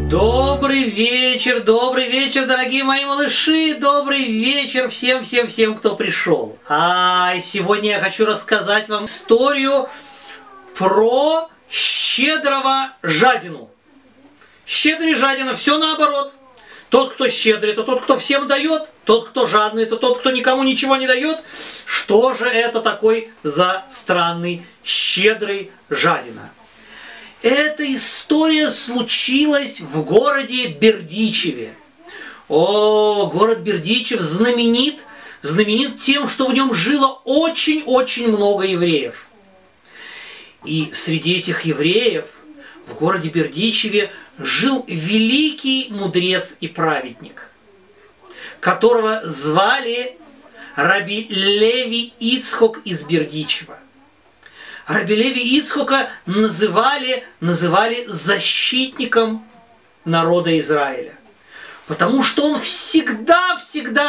Добрый вечер, дорогие мои малыши, добрый вечер всем, кто пришел. Сегодня я хочу рассказать вам историю про щедрого жадину. Щедрый жадина, все наоборот. Тот, кто щедрый, это тот, кто всем дает. Тот, кто жадный, это тот, кто никому ничего не дает. Что же это такой за странный щедрый жадина? Эта история случилась в городе Бердичеве. Город Бердичев знаменит тем, что в нем жило очень-очень много евреев. И среди этих евреев в городе Бердичеве жил великий мудрец и праведник, которого звали Раби Леви Ицхок из Бердичева. Раби Леви Ицхока называли защитником народа Израиля, потому что он всегда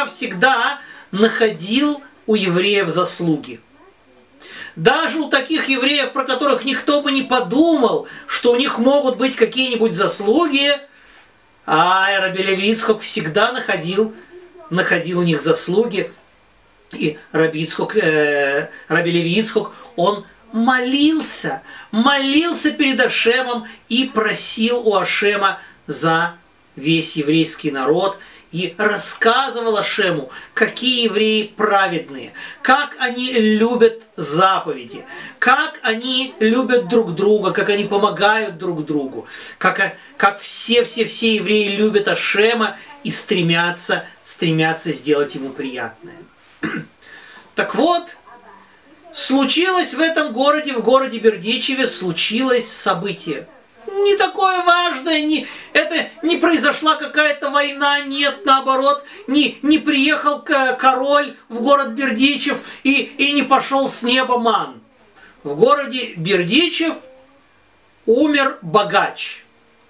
находил у евреев заслуги. Даже у таких евреев, про которых никто бы не подумал, что у них могут быть какие-нибудь заслуги, Раби Леви Ицхок всегда находил у них заслуги. И Раби Леви Ицхок, он молился перед Ашемом и просил у Ашема за весь еврейский народ и рассказывал Ашему, какие евреи праведные, как они любят заповеди, как они любят друг друга, как они помогают друг другу, как все евреи любят Ашема и стремятся сделать ему приятное. Так вот, случилось в этом городе, в городе Бердичеве, случилось событие. Не такое важное, это не произошла какая-то война, нет, наоборот, не приехал король в город Бердичев и не пошел с неба ман. В городе Бердичев умер богач.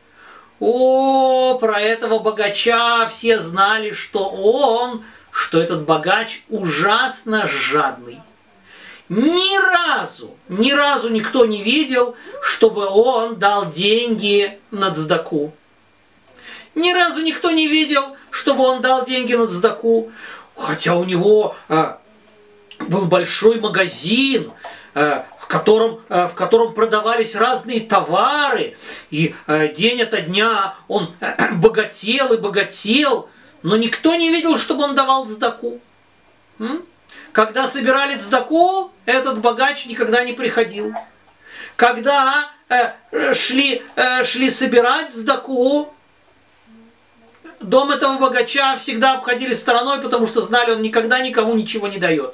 Про этого богача все знали, что этот богач ужасно жадный. Ни разу никто не видел, чтобы он дал деньги на цдаку. Ни разу никто не видел, чтобы он дал деньги на цдаку. Хотя у него был большой магазин, в котором продавались разные товары. И день ото дня он богател и богател. Но никто не видел, чтобы он давал цдаку. Когда собирали цдаку, этот богач никогда не приходил. Когда шли собирать цдаку, дом этого богача всегда обходили стороной, потому что знали, он никогда никому ничего не дает.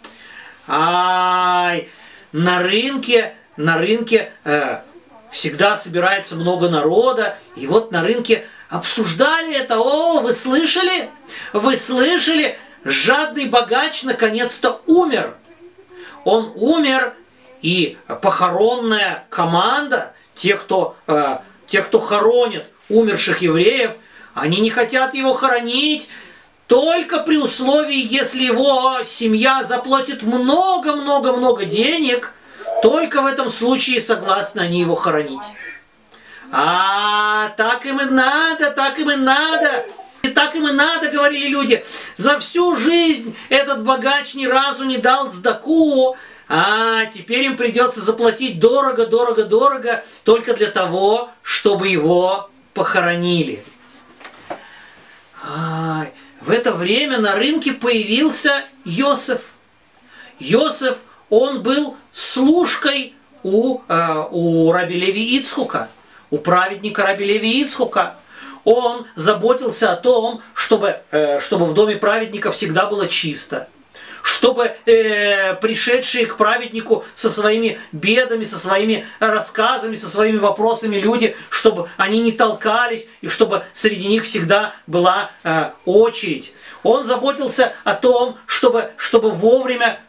На рынке всегда собирается много народа, и вот на рынке обсуждали это. Вы слышали? Жадный богач наконец-то умер. Он умер, и похоронная команда, те, кто хоронят умерших евреев, они не хотят его хоронить только при условии, если его семья заплатит много денег, только в этом случае согласны они его хоронить. Так им и надо. И так им и надо, говорили люди. За всю жизнь этот богач ни разу не дал цдаку, теперь им придется заплатить дорого, только для того, чтобы его похоронили. В это время на рынке появился Йосеф. Йосеф, он был служкой у Раби Леви Ицхока, у праведника Раби Леви Ицхока. Он заботился о том, чтобы в доме праведника всегда было чисто, чтобы пришедшие к праведнику со своими бедами, со своими рассказами, со своими вопросами люди, чтобы они не толкались, и чтобы среди них всегда была очередь. Он заботился о том, чтобы вовремя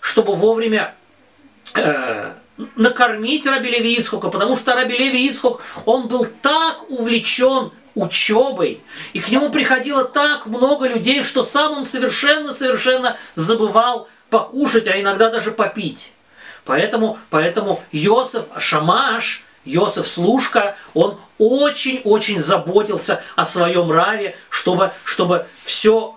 накормить Раби Леви Ицхока, потому что Раби Леви Ицхок, он был так увлечен учебой, и к нему приходило так много людей, что сам он совершенно забывал покушать, а иногда даже попить. Поэтому Йосеф Шамаш, Йосеф Слушка, он очень-очень заботился о своем раве, чтобы все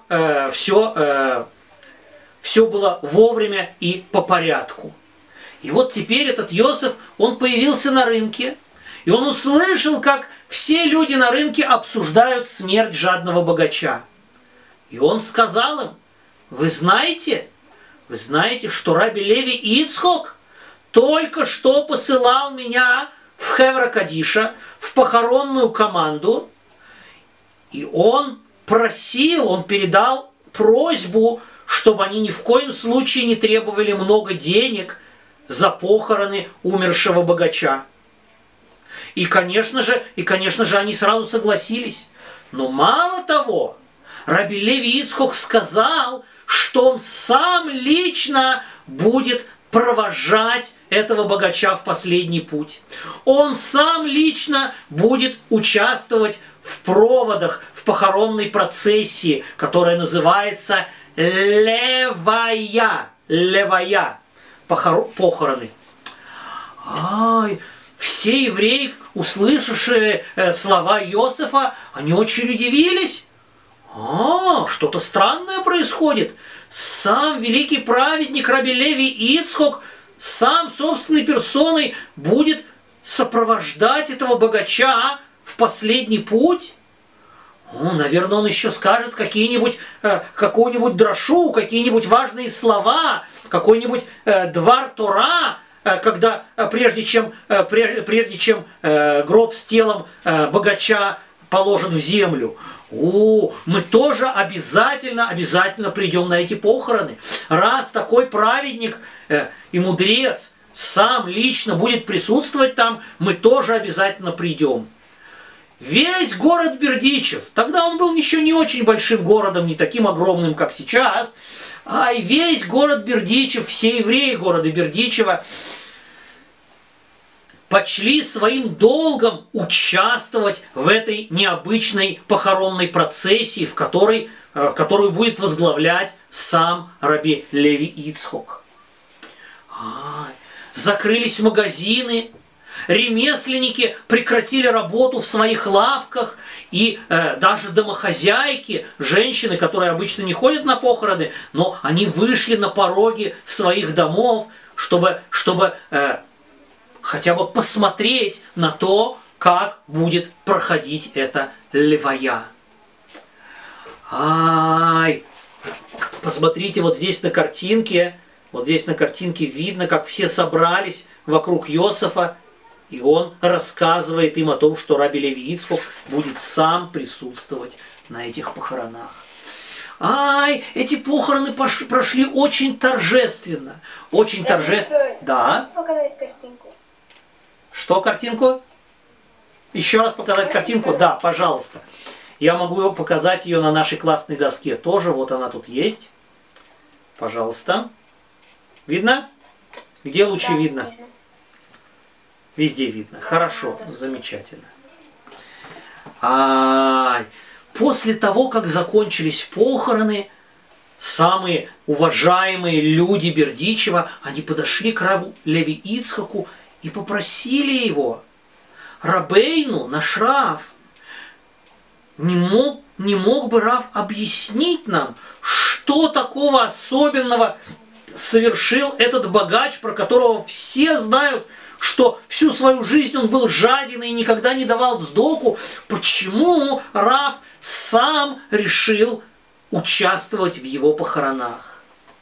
было вовремя и по порядку. И вот теперь этот Йосеф, он появился на рынке, и он услышал, как все люди на рынке обсуждают смерть жадного богача. И он сказал им: вы знаете, что Раби Леви Ицхок только что посылал меня в Хевра Кадиша, в похоронную команду, и он передал просьбу, чтобы они ни в коем случае не требовали много денег за похороны умершего богача. И, конечно же, они сразу согласились. Но мало того, Раби Леви Ицхок сказал, что он сам лично будет провожать этого богача в последний путь. Он сам лично будет участвовать в проводах, в похоронной процессии, которая называется левая. Похороны. Все евреи, услышавшие слова Йосефа, они очень удивились. Что-то странное происходит. Сам великий праведник Раби Леви Ицхок сам собственной персоной будет сопровождать этого богача в последний путь. Наверное, он еще скажет какую-нибудь дрошу, какие-нибудь важные слова, какой-нибудь двар Тора, когда прежде чем гроб с телом богача положат в землю. Мы тоже обязательно придем на эти похороны. Раз такой праведник и мудрец сам лично будет присутствовать там, мы тоже обязательно придем. Весь город Бердичев, тогда он был еще не очень большим городом, не таким огромным, как сейчас, и весь город Бердичев, все евреи города Бердичева почли своим долгом участвовать в этой необычной похоронной процессии, которую будет возглавлять сам Раби Леви Ицхок. Закрылись магазины, ремесленники прекратили работу в своих лавках, и даже домохозяйки, женщины, которые обычно не ходят на похороны, но они вышли на пороги своих домов, чтобы хотя бы посмотреть на то, как будет проходить эта левая. Посмотрите, вот здесь на картинке видно, как все собрались вокруг Йосефа, и он рассказывает им о том, что Раби Леви Ицхок будет сам присутствовать на этих похоронах. Эти похороны прошли очень торжественно. Очень торжественно. Да. Показать картинку. Что картинку? Еще раз показать картинку? Да, пожалуйста. Я могу показать ее на нашей классной доске тоже. Вот она тут есть. Пожалуйста. Видно? Где лучше видно? Везде видно. Хорошо, замечательно. После того, как закончились похороны, самые уважаемые люди Бердичева, они подошли к Раву Леви Ицхоку и попросили его: Рабейну, наш Рав, не мог бы Рав объяснить нам, что такого особенного совершил этот богач, про которого все знают, что всю свою жизнь он был жаден и никогда не давал сдоку. Почему Рав сам решил участвовать в его похоронах?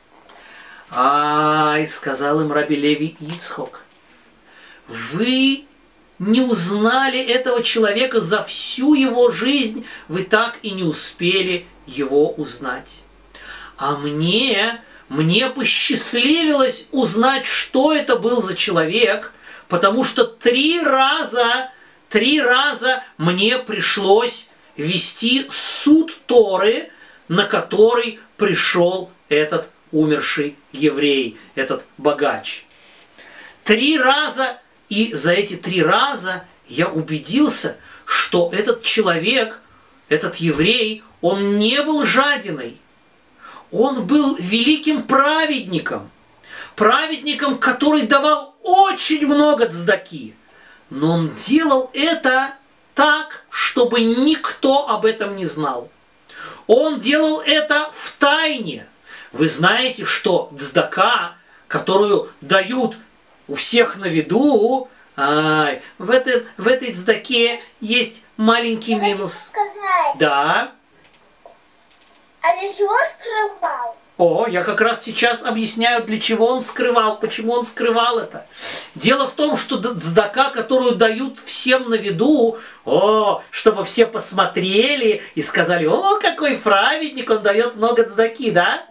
И сказал им Раби Леви Ицхок: вы не узнали этого человека за всю его жизнь, вы так и не успели его узнать. А мне посчастливилось узнать, что это был за человек, потому что три раза мне пришлось вести суд Торы, на который пришел этот умерший еврей, этот богач. 3 раза, и за эти 3 раза я убедился, что этот человек, этот еврей, он не был жадиной. Он был великим праведником, который давал очень много цдаки, но он делал это так, чтобы никто об этом не знал. Он делал это в тайне. Вы знаете, что цдака, которую дают у всех на виду, в этой цдаке есть маленький минус. Да. А для чего скрывал? О, я как раз сейчас объясняю, для чего он скрывал, почему он скрывал это. Дело в том, что цдака, которую дают всем на виду, чтобы все посмотрели и сказали: о, какой праведник, он дает много цдаки, да?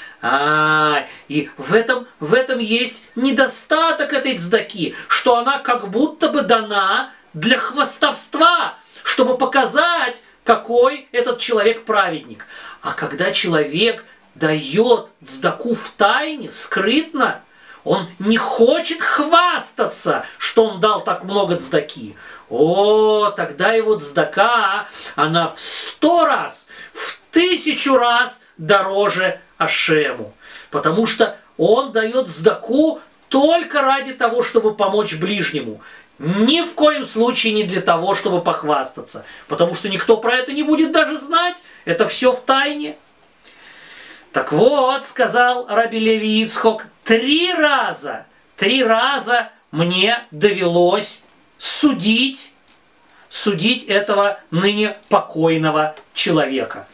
И в этом есть недостаток этой цдаки, что она как будто бы дана для хвастовства, чтобы показать, какой этот человек праведник. А когда человек дает цдаку в тайне, скрытно, он не хочет хвастаться, что он дал так много цдаки. Тогда его цдака, она в 100 раз, в 1000 раз дороже Ашему. Потому что он дает цдаку только ради того, чтобы помочь ближнему. Ни в коем случае не для того, чтобы похвастаться. Потому что никто про это не будет даже знать. Это все в тайне. Так вот, сказал Раби Леви Ицхок, 3 раза мне довелось судить этого ныне покойного человека.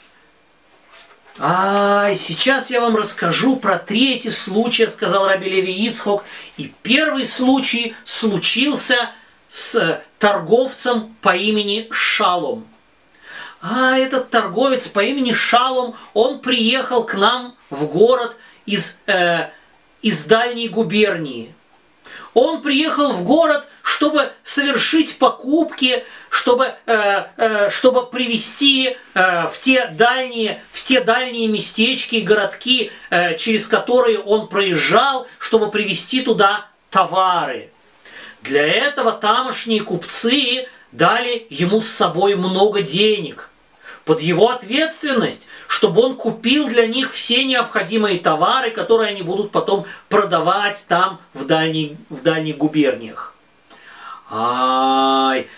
Сейчас я вам расскажу про 3-й случай, сказал Раби Леви Ицхок. И 1-й случай случился с торговцем по имени Шалом. Этот торговец по имени Шалом, он приехал к нам в город из дальней губернии. Он приехал в город, чтобы совершить покупки, чтобы привезти в те дальние местечки и городки, через которые он проезжал, чтобы привезти туда товары. Для этого тамошние купцы дали ему с собой много денег под его ответственность, чтобы он купил для них все необходимые товары, которые они будут потом продавать там в дальних губерниях. Раби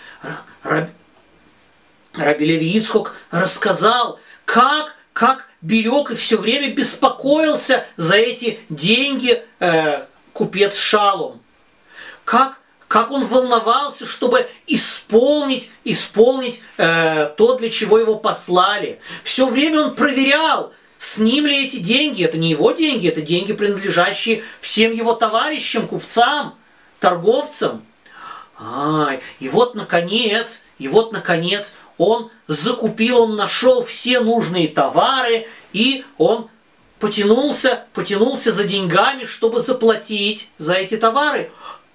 Леви Ицхок рассказал, как берег и все время беспокоился за эти деньги купец Шалом. Как он волновался, чтобы исполнить то, для чего его послали. Все время он проверял, с ним ли эти деньги. Это не его деньги, это деньги, принадлежащие всем его товарищам, купцам, торговцам. И вот, наконец, он закупил, он нашел все нужные товары, и он потянулся за деньгами, чтобы заплатить за эти товары.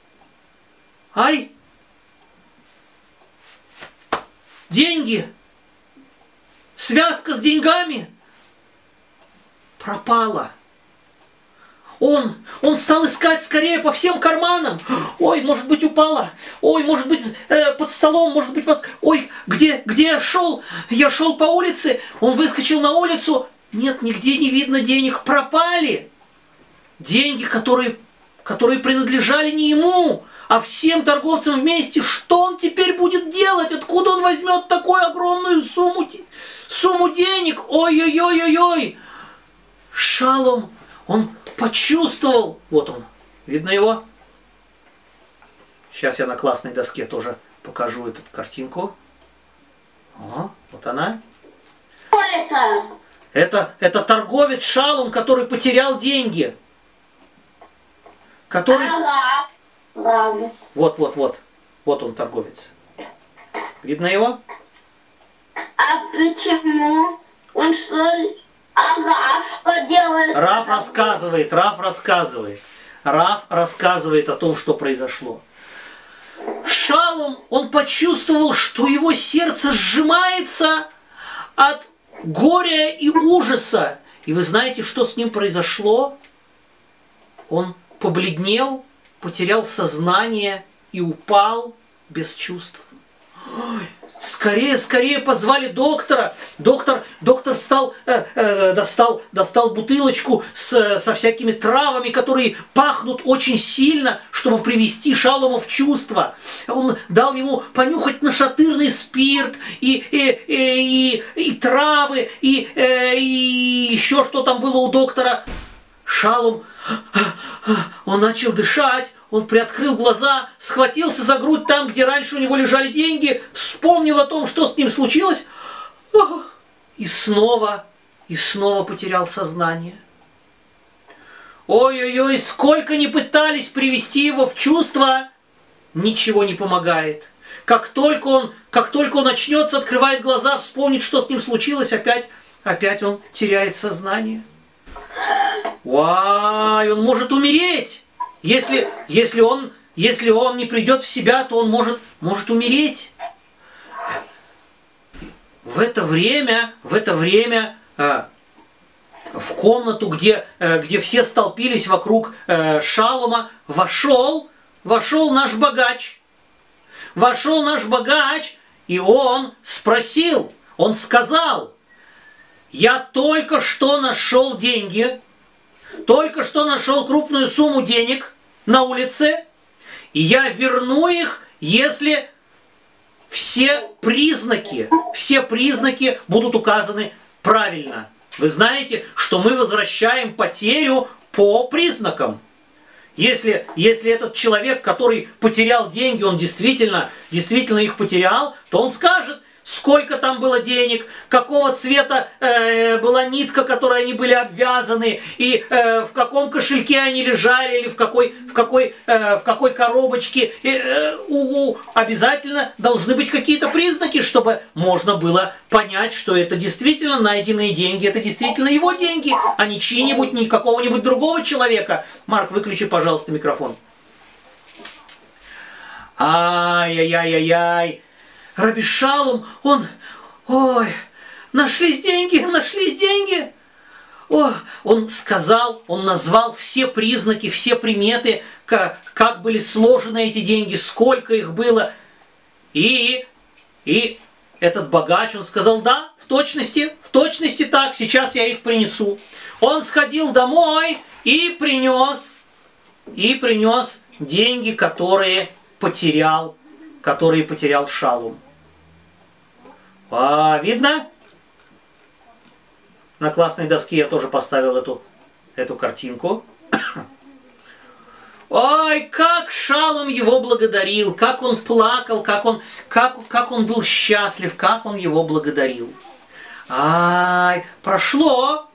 Деньги, связка с деньгами пропала. Он стал искать скорее по всем карманам. Ой, может быть, упала. Ой, может быть, под столом, может быть, где я шел? Я шел по улице, он выскочил на улицу. Нет, нигде не видно денег, пропали. Деньги, которые принадлежали не ему, а всем торговцам вместе. Что он теперь будет делать? Откуда он возьмет такую огромную сумму денег? Ой-ой-ой-ой-ой! Шалом, он почувствовал. Вот он. Видно его? Сейчас я на классной доске тоже покажу эту картинку. Вот она. Что это? Это торговец Шалом, который потерял деньги. Который... Ладно. Вот он, торговец. Видно его? А почему? Он что ли? Раф что делает? Раф рассказывает о том, что произошло. Шалом, он почувствовал, что его сердце сжимается от горя и ужаса. И вы знаете, что с ним произошло? Он побледнел, потерял сознание и упал без чувств. Скорее, скорее позвали доктора. Доктор достал бутылочку со всякими травами, которые пахнут очень сильно, чтобы привести Шалома в чувство. Он дал ему понюхать нашатырный спирт и травы, и еще что там было у доктора. Шалом, он начал дышать. Он приоткрыл глаза, схватился за грудь там, где раньше у него лежали деньги, вспомнил о том, что с ним случилось, и снова потерял сознание. Ой-ой-ой, сколько ни пытались привести его в чувство, ничего не помогает. Как только он очнется, открывает глаза, вспомнит, что с ним случилось, опять он теряет сознание. Вай, он может умереть! Если он не придет в себя, то он может умереть. В это время в комнату, где все столпились вокруг Шалома, вошел наш богач. Вошел наш богач, и он спросил, он сказал: я только что нашел деньги, только что нашел крупную сумму денег на улице, и я верну их, если все признаки будут указаны правильно. Вы знаете, что мы возвращаем потерю по признакам. Если этот человек, который потерял деньги, он действительно их потерял, то он скажет, сколько там было денег, какого цвета была нитка, которой они были обвязаны, и в каком кошельке они лежали, или в какой коробочке. Обязательно должны быть какие-то признаки, чтобы можно было понять, что это действительно найденные деньги, это действительно его деньги, а не чьи-нибудь, не какого-нибудь другого человека. Марк, выключи, пожалуйста, микрофон. Ай-яй-яй-яй-яй. Раби Шалом, нашлись деньги. Он сказал, он назвал все признаки, все приметы, как были сложены эти деньги, сколько их было. И этот богач, он сказал, да, в точности так, сейчас я их принесу. Он сходил домой и принес деньги, которые потерял Шалом. Видно? На классной доске я тоже поставил эту картинку. Ой, как Шалом его благодарил, как он плакал, как он был счастлив, как он его благодарил. Прошло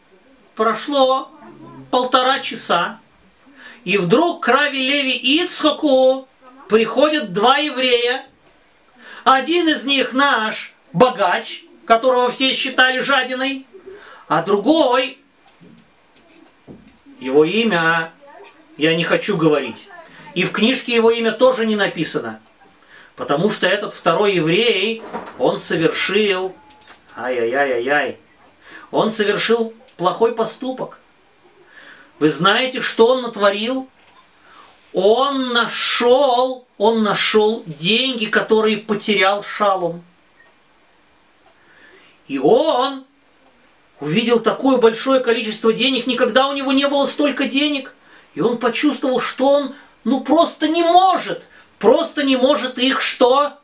1,5 часа, и вдруг к Рави Леви Ицхаку приходят 2 еврея. Один из них наш богач, которого все считали жадиной, а другой, его имя я не хочу говорить. И в книжке его имя тоже не написано. Потому что этот второй еврей, он совершил плохой поступок. Вы знаете, что он натворил? Он нашел деньги, которые потерял Шалом. И он увидел такое большое количество денег, никогда у него не было столько денег. И он почувствовал, что он просто не может их что?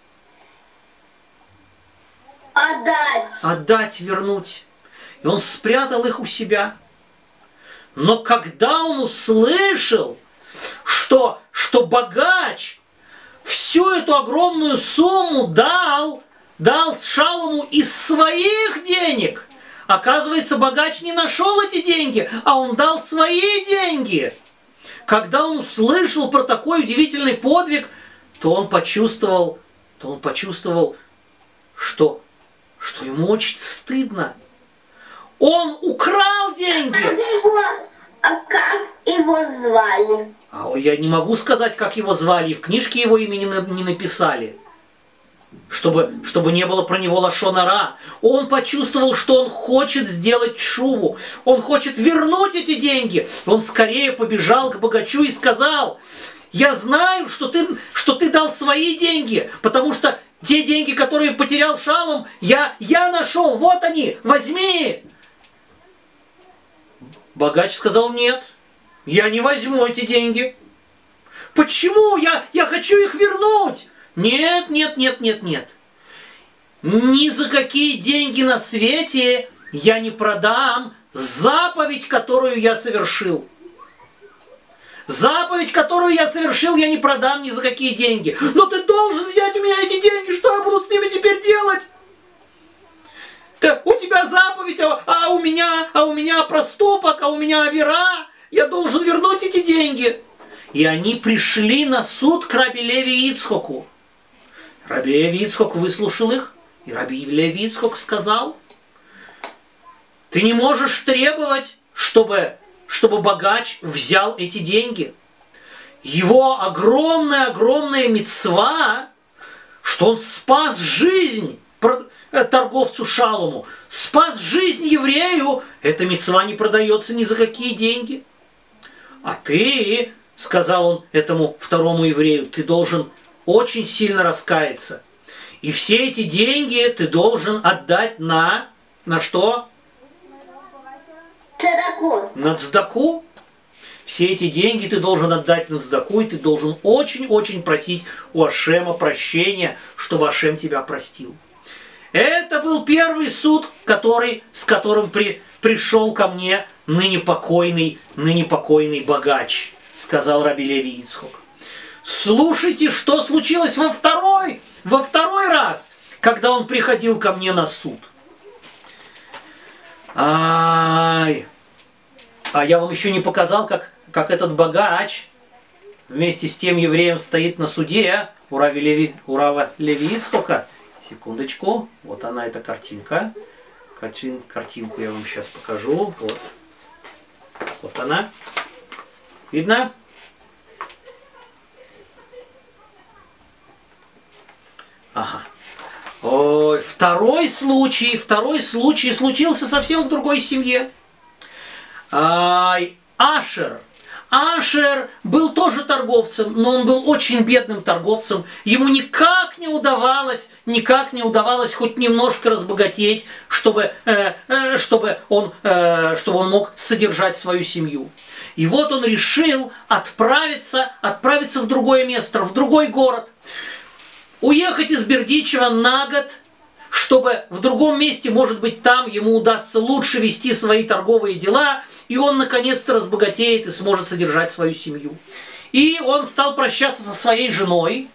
Отдать, вернуть. И он спрятал их у себя. Но когда он услышал, что богач всю эту огромную сумму дал Шалому из своих денег. Оказывается, богач не нашел эти деньги, а он дал свои деньги. Когда он услышал про такой удивительный подвиг, то он почувствовал, что ему очень стыдно. Он украл деньги. Как его звали? Я не могу сказать, как его звали, и в книжке его имя не написали. Чтобы не было про него лашон ара. Он почувствовал, что он хочет сделать шуву. Он хочет вернуть эти деньги. Он скорее побежал к богачу и сказал: я знаю, что ты дал свои деньги, потому что Те деньги, которые потерял Шалом, я нашел, вот они, возьми. Богач сказал: нет, я не возьму эти деньги. Почему? Я хочу их вернуть. Нет. Ни за какие деньги на свете я не продам заповедь, которую я совершил. Заповедь, которую я совершил, я не продам ни за какие деньги. Но ты должен взять у меня эти деньги, что я буду с ними теперь делать? У тебя заповедь, а у меня проступок, а у меня авера. Я должен вернуть эти деньги. И они пришли на суд к Раби Леви Ицхоку. Раби Леви Ицхок выслушал их, и Раби Леви Ицхок сказал: ты не можешь требовать, чтобы богач взял эти деньги. Его огромная мицва, что он спас жизнь торговцу Шалому, спас жизнь еврею, эта мицва не продается ни за какие деньги. А ты, сказал он этому второму еврею, ты должен очень сильно раскаяться. И все эти деньги ты должен отдать на что? Цдаку. На цдаку. Все эти деньги ты должен отдать на цдаку, и ты должен очень просить у Ашема прощения, чтобы Ашем тебя простил. Это был первый суд, с которым пришел ко мне ныне покойный богач, сказал Раби Леви Ицхок. Слушайте, что случилось во второй раз, когда он приходил ко мне на суд. А я вам еще не показал, как этот богач вместе с тем евреем стоит на суде у Рава Леви Ицхока. Секундочку, вот она, эта картинка. Картинку я вам сейчас покажу. Вот она. Видно? Ага. Ой, второй случай случился совсем в другой семье. Ашер был тоже торговцем, но он был очень бедным торговцем. Ему никак не удавалось хоть немножко разбогатеть, чтобы он мог содержать свою семью. И вот он решил отправиться в другое место, в другой город. Уехать из Бердичева на год, чтобы в другом месте, может быть, там ему удастся лучше вести свои торговые дела, и он наконец-то разбогатеет и сможет содержать свою семью. И он стал прощаться со своей женой.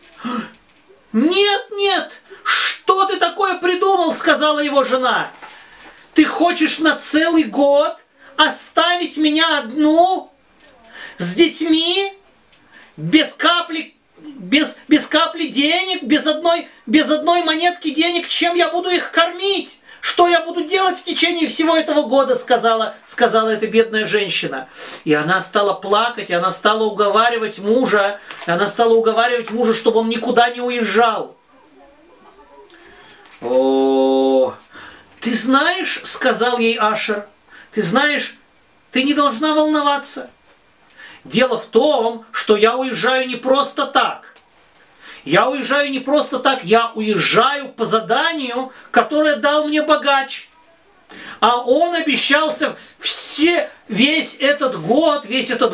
«Нет, что ты такое придумал?» — сказала его жена. «Ты хочешь на целый год оставить меня одну с детьми, без капли денег, без одной монетки денег, чем я буду их кормить? Что я буду делать в течение всего этого года?» сказала эта бедная женщина. И она стала плакать, и она стала уговаривать мужа, чтобы он никуда не уезжал. «О, ты знаешь, — сказал ей Ашер, — ты знаешь, ты не должна волноваться. Дело в том, что я уезжаю не просто так. Я уезжаю по заданию, которое дал мне богач. А он обещался весь этот год,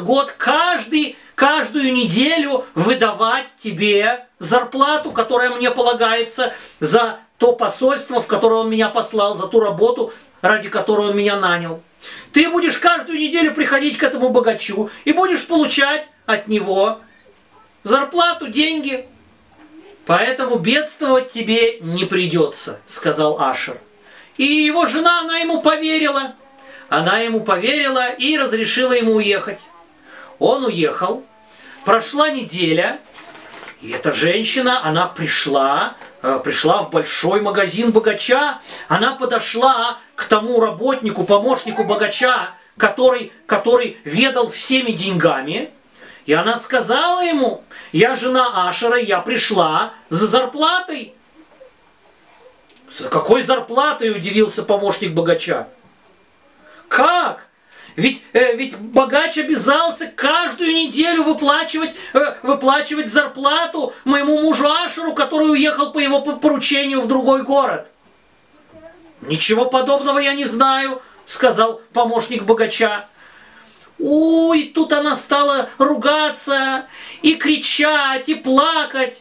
каждую неделю выдавать тебе зарплату, которая мне полагается за то посольство, в которое он меня послал, за ту работу, ради которой он меня нанял. Ты будешь каждую неделю приходить к этому богачу и будешь получать от него зарплату, деньги. Поэтому бедствовать тебе не придется», — сказал Ашер. И его жена, она ему поверила. И разрешила ему уехать. Он уехал. Прошла неделя. И эта женщина, она пришла в большой магазин богача. Она подошла к тому работнику, помощнику богача, который ведал всеми деньгами. И она сказала ему: «Я жена Ашера, я пришла за зарплатой». «За какой зарплатой?» — удивился помощник богача. «Как? ведь богач обязался каждую неделю выплачивать зарплату моему мужу Ашеру, который уехал по его поручению в другой город. Ничего подобного я не знаю, сказал помощник богача. Ой, тут она стала ругаться и кричать, и плакать.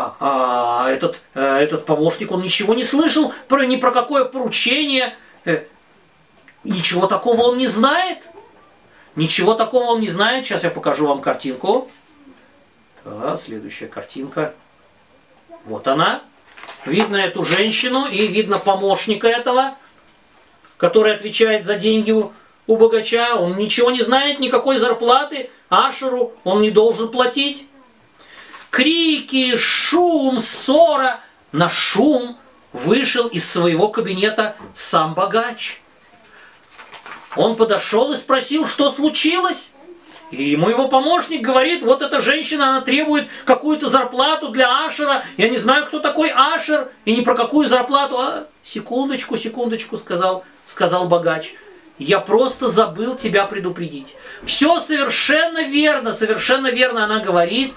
Этот помощник, он ничего не слышал ни про какое поручение. Ничего такого он не знает. Ничего такого он не знает. Сейчас я покажу вам картинку. Да, следующая картинка. Вот она. Видно эту женщину и видно помощника этого, который отвечает за деньги у богача. Он ничего не знает, никакой зарплаты Ашеру он не должен платить. Крики, шум, ссора. На шум вышел из своего кабинета сам богач. Он подошел и спросил, что случилось. И ему его помощник говорит, вот эта женщина, она требует какую-то зарплату для Ашера. Я не знаю, кто такой Ашер, и ни про какую зарплату. Секундочку, сказал богач. Я просто забыл тебя предупредить. Все совершенно верно она говорит.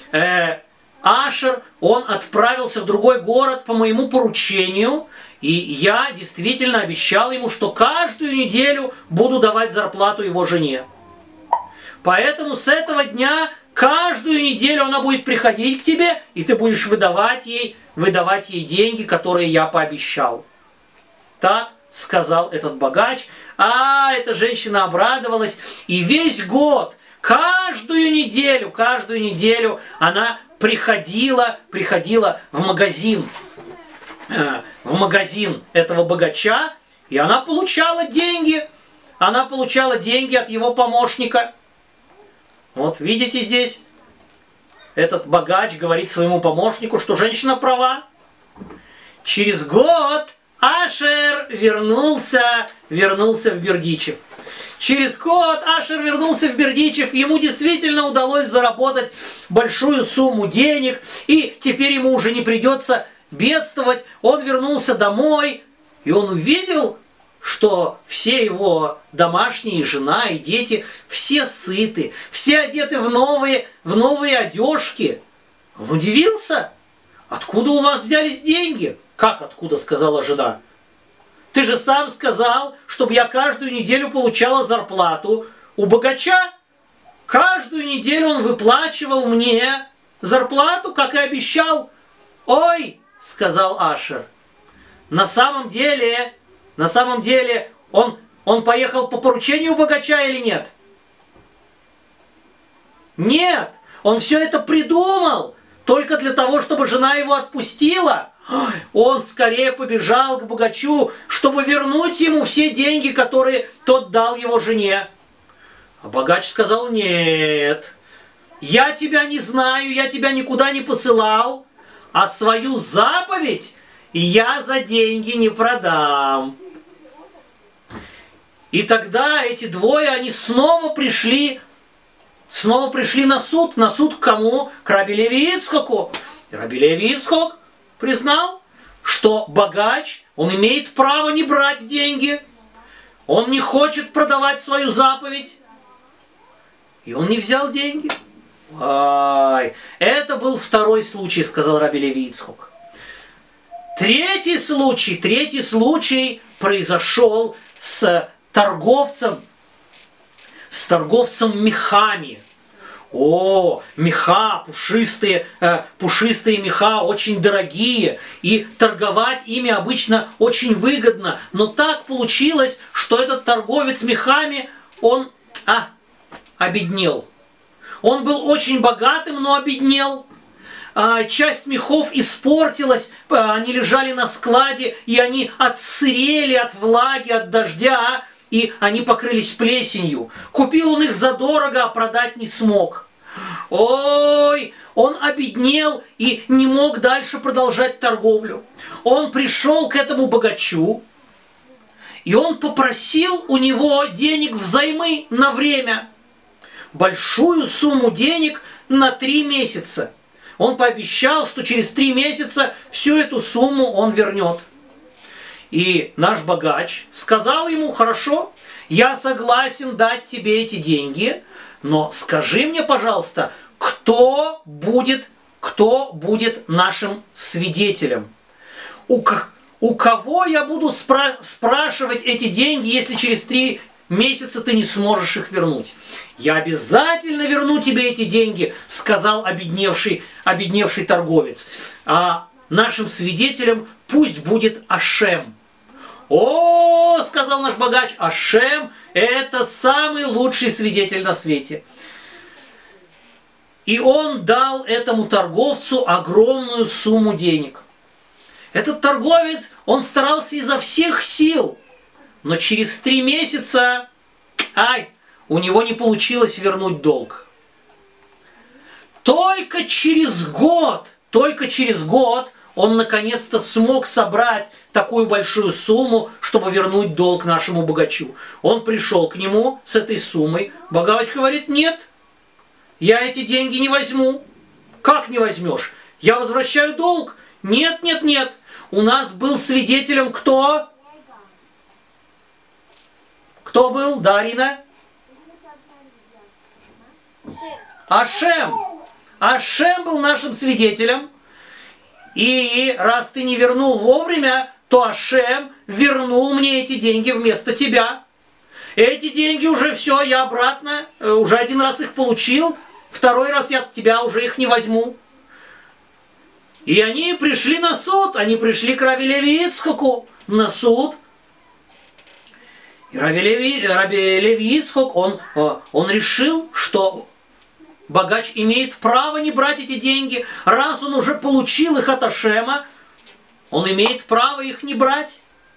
Ашер, он отправился в другой город по моему поручению, и я действительно обещал ему, что каждую неделю буду давать зарплату его жене. Поэтому с этого дня каждую неделю она будет приходить к тебе, и ты будешь выдавать ей деньги, которые я пообещал. Так сказал этот богач. Эта женщина обрадовалась, и весь год, каждую неделю она приходила в магазин этого богача, и она получала деньги от его помощника. Вот видите здесь, этот богач говорит своему помощнику, что женщина права. Через год Ашер вернулся в Бердичев. Через год Ашер вернулся в Бердичев, ему действительно удалось заработать большую сумму денег, и теперь ему уже не придется бедствовать. Он вернулся домой, и он увидел, что все его домашние, жена и дети, все сыты, все одеты в новые одежки. Он удивился. Откуда у вас взялись деньги? Как откуда, сказала жена. Ты же сам сказал, чтобы я каждую неделю получала зарплату у богача. Каждую неделю он выплачивал мне зарплату, как и обещал. Ой, сказал Ашер, на самом деле он поехал по поручению богача или нет? Нет, он все это придумал только для того, чтобы жена его отпустила. Он скорее побежал к богачу, чтобы вернуть ему все деньги, которые тот дал его жене. А богач сказал: нет, я тебя не знаю, я тебя никуда не посылал, а свою заповедь я за деньги не продам. И тогда эти двое, они снова пришли на суд. На суд к кому? К Раби Леви Ицхоку. И Раби Леви Ицхок признал, что богач, он имеет право не брать деньги, он не хочет продавать свою заповедь, и он не взял деньги. Это был второй случай, сказал Раби Леви Ицхок. Третий случай произошел с торговцем мехами. Меха, пушистые меха, очень дорогие, и торговать ими обычно очень выгодно. Но так получилось, что этот торговец мехами, он обеднел. Он был очень богатым, но обеднел. Часть мехов испортилась, они лежали на складе, и они отсырели от влаги, от дождя, и они покрылись плесенью. Купил он их задорого, а продать не смог. Он обеднел и не мог дальше продолжать торговлю. Он пришел к этому богачу, и он попросил у него денег взаймы на время. Большую сумму денег на 3 месяца. Он пообещал, что через 3 месяца всю эту сумму он вернет. И наш богач сказал ему: хорошо, я согласен дать тебе эти деньги, но скажи мне, пожалуйста, кто будет нашим свидетелем? У кого я буду спрашивать эти деньги, если через 3 месяца ты не сможешь их вернуть? Я обязательно верну тебе эти деньги, сказал обедневший торговец. А нашим свидетелем пусть будет Ашем. О, сказал наш богач, Ашем – это самый лучший свидетель на свете. И он дал этому торговцу огромную сумму денег. Этот торговец, он старался изо всех сил, но через 3 месяца, у него не получилось вернуть долг. Только через год он наконец-то смог собрать такую большую сумму, чтобы вернуть долг нашему богачу. Он пришел к нему с этой суммой. Богач говорит: нет, я эти деньги не возьму. Как не возьмешь? Я возвращаю долг. Нет, нет, нет. У нас был свидетелем кто? Кто был, Дарина? Ашем. Ашем был нашим свидетелем. И раз ты не вернул вовремя, то Ашем вернул мне эти деньги вместо тебя. Эти деньги уже все, я обратно, уже 1 раз их получил, 2-й раз я от тебя уже их не возьму. И они пришли на суд, они пришли к Раби Леви Ицхоку на суд. И Раби Леви Ицхок, он решил, что богач имеет право не брать эти деньги. Раз он уже получил их от Ашема, он имеет право их не брать.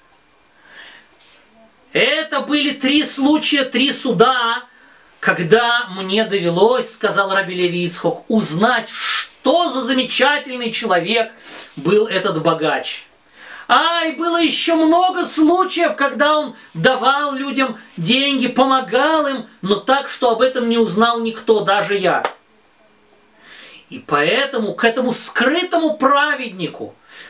Это были 3 случая, 3 суда, когда мне довелось, сказал Раби Леви Ицхок, узнать, что за замечательный человек был этот богач. И было еще много случаев, когда он давал людям деньги, помогал им, но так, что об этом не узнал никто, даже я. И поэтому к этому скрытому праведнику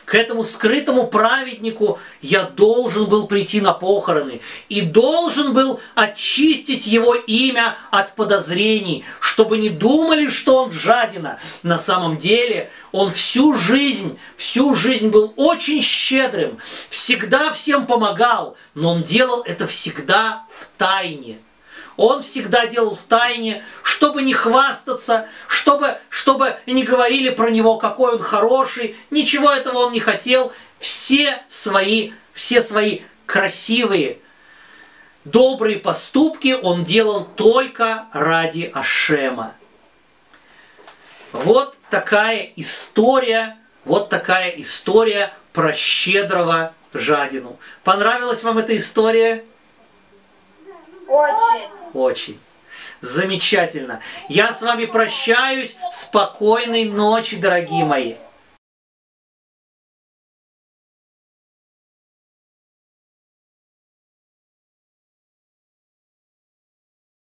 я должен был прийти на похороны и должен был очистить его имя от подозрений, чтобы не думали, что он жадина. На самом деле он всю жизнь был очень щедрым, всегда всем помогал, но он делал это всегда в тайне. Он всегда делал в тайне, чтобы не хвастаться, чтобы не говорили про него, какой он хороший. Ничего этого он не хотел. Все свои красивые, добрые поступки он делал только ради Ашема. Вот такая история про щедрого жадину. Понравилась вам эта история? Очень. Очень. Замечательно. Я с вами прощаюсь. Спокойной ночи, дорогие мои.